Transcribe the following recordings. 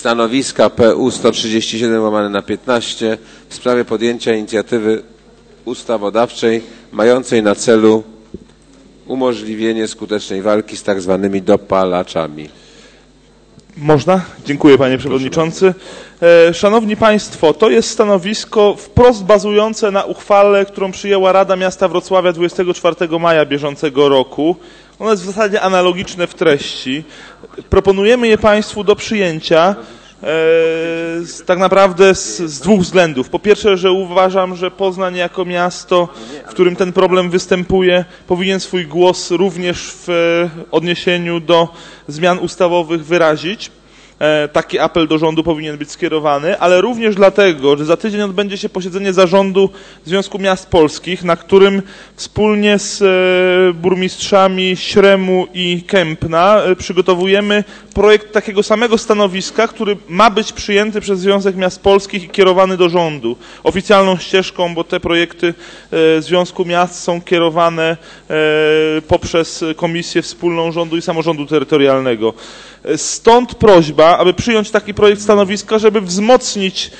stanowiska PU 137/15 w sprawie podjęcia inicjatywy ustawodawczej mającej na celu umożliwienie skutecznej walki z tak zwanymi dopalaczami. Można? Dziękuję, panie przewodniczący. Szanowni państwo, to jest stanowisko wprost bazujące na uchwale, którą przyjęła Rada Miasta Wrocławia 24 maja bieżącego roku. Ono jest w zasadzie analogiczne w treści. Proponujemy je państwu do przyjęcia tak naprawdę z dwóch względów. Po pierwsze, że uważam, że Poznań jako miasto, w którym ten problem występuje, powinien swój głos również w odniesieniu do zmian ustawowych wyrazić. Taki apel do rządu powinien być skierowany, ale również dlatego, że za tydzień odbędzie się posiedzenie zarządu Związku Miast Polskich, na którym wspólnie z burmistrzami Śremu i Kępna przygotowujemy projekt takiego samego stanowiska, który ma być przyjęty przez Związek Miast Polskich i kierowany do rządu. Oficjalną ścieżką, bo te projekty Związku Miast są kierowane poprzez Komisję Wspólną Rządu i Samorządu Terytorialnego. Stąd prośba, aby przyjąć taki projekt stanowiska, żeby wzmocnić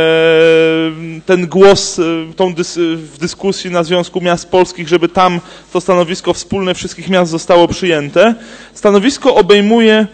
ten głos w dyskusji na Związku Miast Polskich, żeby tam to stanowisko wspólne wszystkich miast zostało przyjęte. Stanowisko obejmuje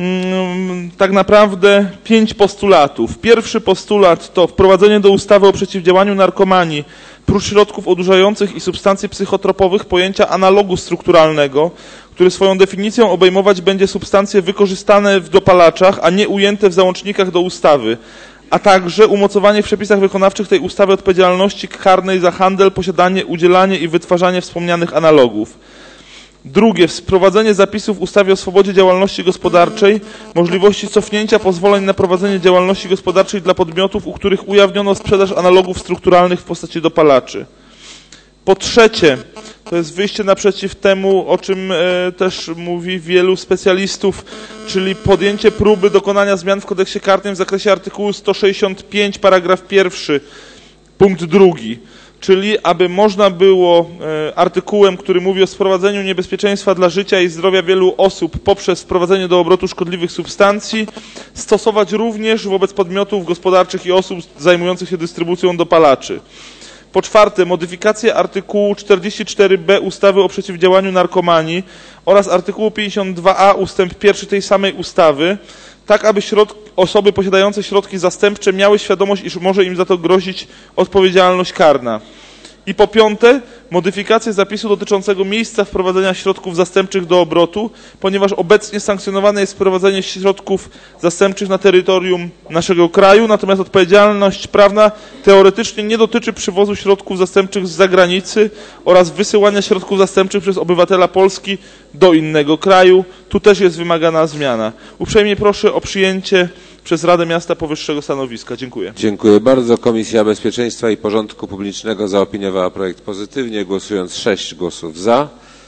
tak naprawdę 5 postulatów. Pierwszy postulat to wprowadzenie do ustawy o przeciwdziałaniu narkomanii prócz środków odurzających i substancji psychotropowych pojęcia analogu strukturalnego, który swoją definicją obejmować będzie substancje wykorzystane w dopalaczach, a nie ujęte w załącznikach do ustawy, a także umocowanie w przepisach wykonawczych tej ustawy odpowiedzialności karnej za handel, posiadanie, udzielanie i wytwarzanie wspomnianych analogów. Drugie, wprowadzenie zapisów w ustawie o swobodzie działalności gospodarczej, możliwości cofnięcia pozwoleń na prowadzenie działalności gospodarczej dla podmiotów, u których ujawniono sprzedaż analogów strukturalnych w postaci dopalaczy. Po trzecie, to jest wyjście naprzeciw temu, o czym też mówi wielu specjalistów, czyli podjęcie próby dokonania zmian w kodeksie karnym w zakresie artykułu 165, paragraf 1, punkt 2. Czyli aby można było artykułem, który mówi o sprowadzeniu niebezpieczeństwa dla życia i zdrowia wielu osób poprzez wprowadzenie do obrotu szkodliwych substancji, stosować również wobec podmiotów gospodarczych i osób zajmujących się dystrybucją dopalaczy. Po czwarte, modyfikację artykułu 44b ustawy o przeciwdziałaniu narkomanii oraz artykułu 52a ustęp 1 tej samej ustawy, tak aby osoby posiadające środki zastępcze miały świadomość, iż może im za to grozić odpowiedzialność karna. I po piąte, modyfikację zapisu dotyczącego miejsca wprowadzenia środków zastępczych do obrotu, ponieważ obecnie sankcjonowane jest wprowadzenie środków zastępczych na terytorium naszego kraju, natomiast odpowiedzialność prawna teoretycznie nie dotyczy przywozu środków zastępczych z zagranicy oraz wysyłania środków zastępczych przez obywatela Polski do innego kraju. Tu też jest wymagana zmiana. Uprzejmie proszę o przyjęcie przez Radę Miasta powyższego stanowiska. Dziękuję. Dziękuję bardzo. Komisja Bezpieczeństwa i Porządku Publicznego zaopiniowała projekt pozytywnie, głosując 6 głosów za,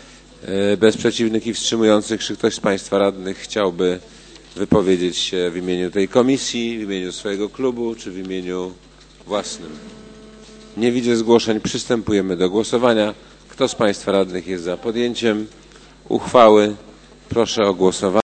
bez przeciwnych i wstrzymujących. Czy ktoś z państwa radnych chciałby wypowiedzieć się w imieniu tej komisji, w imieniu swojego klubu, czy w imieniu własnym? Nie widzę zgłoszeń. Przystępujemy do głosowania. Kto z państwa radnych jest za podjęciem uchwały? Proszę o głosowanie.